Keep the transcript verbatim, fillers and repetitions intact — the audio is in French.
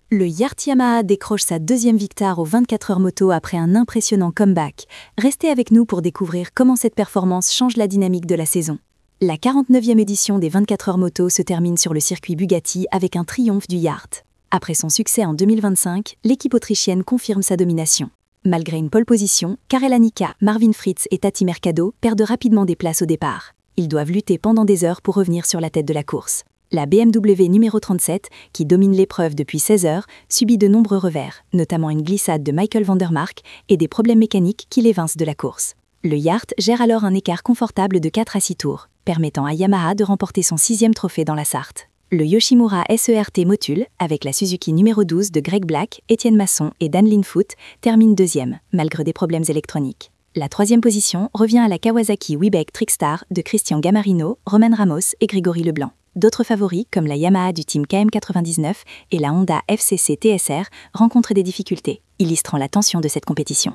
Le Yacht Yamaha décroche sa deuxième victoire aux vingt-quatre heures moto après un impressionnant comeback. Restez avec nous pour découvrir comment cette performance change la dynamique de la saison. La quarante-neuvième édition des vingt-quatre heures moto se termine sur le circuit Bugatti avec un triomphe du Yacht. Après son succès en deux mille vingt-cinq, l'équipe autrichienne confirme sa domination. Malgré une pole position, Karel Anika, Marvin Fritz et Tati Mercado perdent rapidement des places au départ. Ils doivent lutter pendant des heures pour revenir sur la tête de la course. La B M W numéro trente-sept, qui domine l'épreuve depuis seize heures, subit de nombreux revers, notamment une glissade de Michael van der Mark et des problèmes mécaniques qui l'évincent de la course. Le Yacht gère alors un écart confortable de quatre à six tours, permettant à Yamaha de remporter son sixième trophée dans la Sarthe. Le Yoshimura S E R T Motul, avec la Suzuki numéro douze de Greg Black, Étienne Masson et Dan Linfoot, termine deuxième, malgré des problèmes électroniques. La troisième position revient à la Kawasaki Webec Trickstar de Christian Gamarino, Romain Ramos et Grégory Leblanc. D'autres favoris, comme la Yamaha du team K M quatre-vingt-dix-neuf et la Honda F C C T S R, rencontrent des difficultés, illustrant la tension de cette compétition.